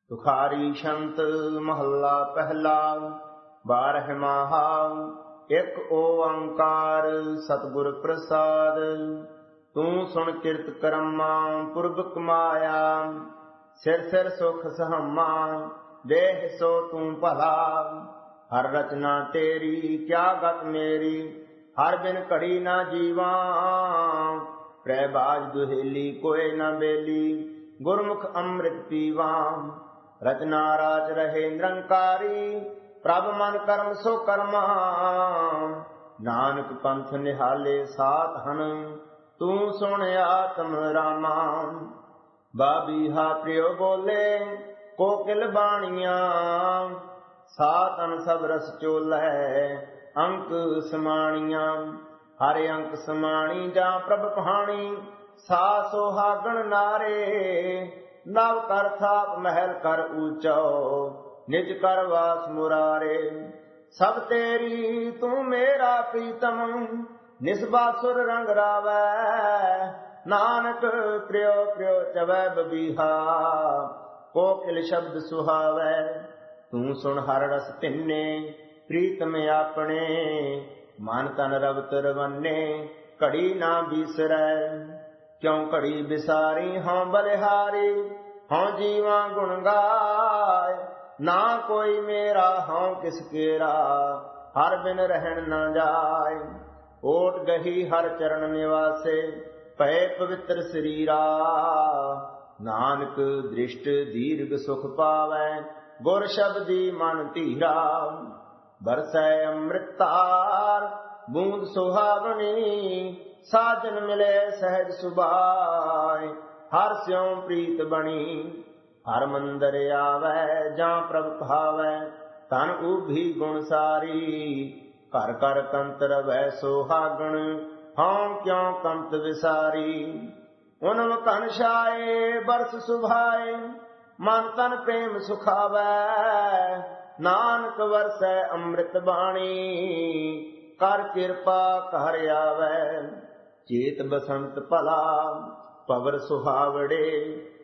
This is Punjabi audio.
ਤੁਖਾਰੀ ਛੰਤ ਮਹੱਲਾ ਪਹਿਲਾ। ਬਾਰਹਮਾਹਾ ਇਕ ਓੰਕਾਰ ਸਤਿਗੁਰ ਪ੍ਰਸਾਦ। ਤੂੰ ਸੁਣ ਕਿਰਤ ਕਰਮਾ ਪੁਰਬ ਕਮਾਇਆ। ਸਿਰ ਸਿਰ ਸੁਖ ਸਹਮਾ ਦੇਹ ਸੋ ਤੂੰ ਭਲਾ। ਹਰ ਰਚਨਾ ਤੇਰੀ ਕਿਆ ਗਤ ਮੇਰੀ। ਹਰ ਬਿਨ ਘੜੀ ਨਾ ਜੀਵਾਂ। ਪ੍ਰੈ ਬਾਜ ਦੁਹੇਲੀ ਕੋਇ ਨਾ ਬੇਲੀ। ਗੁਰਮੁਖ ਅੰਮ੍ਰਿਤ ਪੀਵਾਂ। ਰਚਨਾ ਰਾਚ ਰਹੇ ਨਿਰੰਕਾਰੀ। ਪ੍ਰਭ ਮਨ ਕਰਮ ਸੋ ਕਰਮਾ। ਨਾਨਕ ਪੰਥ ਨਿਹਾਲੇ ਸਾਥ ਹਨ। ਤੂੰ ਸੁਣ ਆਤਮ ਰਾਮਾ। ਬਾਬੀਹਾ ਪ੍ਰਿਯ ਬੋਲੇ ਕੋਕਿਲ ਬਾਣੀਆਂ। ਸਾਤਨ ਸਭ ਰਸ ਚੋਲੇ ਅੰਕ ਸਮਾਣੀਆਂ। ਹਰ ਅੰਕ ਸਮਾਣੀ ਜਾਂ ਪ੍ਰਭ ਪਹਾਣੀ। ਸਾ ਸੁਹਾਗਣ ਨਾਰੇ। ਨਵ ਕਰ ਥਾਪ ਮਹਿਲ ਕਰ ਊਚੋ। ਨਿਜ ਕਰ ਵਾਸ ਮੁਰਾਰੇ। ਸਭ ਤੇਰੀ ਤੂੰ ਮੇਰਾ ਪ੍ਰੀਤਮ। ਨਿਸਬਾ ਸੁਰ ਰੰਗ ਰਾਵੈ। ਨਾਨਕ ਪ੍ਰਿਯ ਪ੍ਰਿਯ ਚਵੈ ਬਬੀਹਾ। ਕੋਕਿਲ ਸ਼ਬਦ ਸੁਹਾਵੈ। ਤੂੰ ਸੁਣ ਹਰ ਰਸ ਭਿੰਨੇ ਪ੍ਰੀਤਮ ਆਪਣੇ। ਮਨ ਤਨ ਰਵਤ ਰਵੰਨੇ ਘੜੀ ਨਾ ਬੀਸਰੈ। ਕਿਉ ਘੜੀ ਬਿਸਾਰੀ ਹਉ ਬਲਿਹਾਰੀ। ਹਉ ਜੀਵਾਂ ਗੁਣ ਗਾਏ ਨਾ ਕੋਈ ਮੇਰਾ। ਹਉ ਕਿਸ ਕੇਰਾ ਹਰ ਬਿਨ ਰਹਿਣ ਨਾ ਜਾਏ। ਓਟ ਗਹੀ ਹਰ ਚਰਨ ਨਿਵਾਸੇ ਭਏ ਪਵਿੱਤਰ ਸਰੀਰਾ। ਨਾਨਕ ਦ੍ਰਿਸ਼ਟ ਦੀਰਘ ਸੁਖ ਪਾਵੈ। ਗੁਰ ਸ਼ਬਦੀ ਮਨ ਧੀਰਾ। ਬਰਸੈ ਅੰਮ੍ਰਿਤਾਰ ਬੂੰਦ ਸੁਹਾਵਣੀ। ਸਾਜਨ ਮਿਲੇ ਸਹਿਜ ਸੁਭਾਏ। ਹਰ ਸਿਉ ਪ੍ਰੀਤ ਬਣੀ। ਹਰ ਮੰਦਰ ਆਵੈ ਜਾਂ ਪ੍ਰਭ ਭਾਵੈ। ਤਨ ਉਭੀ ਗੁਣ ਸਾਰੀ। ਘਰ ਘਰ ਕੰਤ ਰਵੈ ਸੁਹਾਗਣ। ਹਉ ਕਿਉ ਕੰਤ ਵਿਸਾਰੀ। ਉਨਮ ਘਨ ਛਾਏ ਬਰਸ ਸੁਭਾਏ। ਮਨ ਤਨ ਪ੍ਰੇਮ ਸੁਖਾਵੈ। ਨਾਨਕ ਵਰਸੈ ਅੰਮ੍ਰਿਤ ਬਾਣੀ। ਕਰ ਕਿਰਪਾ ਘਰ ਆਵੈ। ਚੇਤ ਬਸੰਤ ਭਲਾ ਪਵਰ ਸੁਹਾਵੜੇ।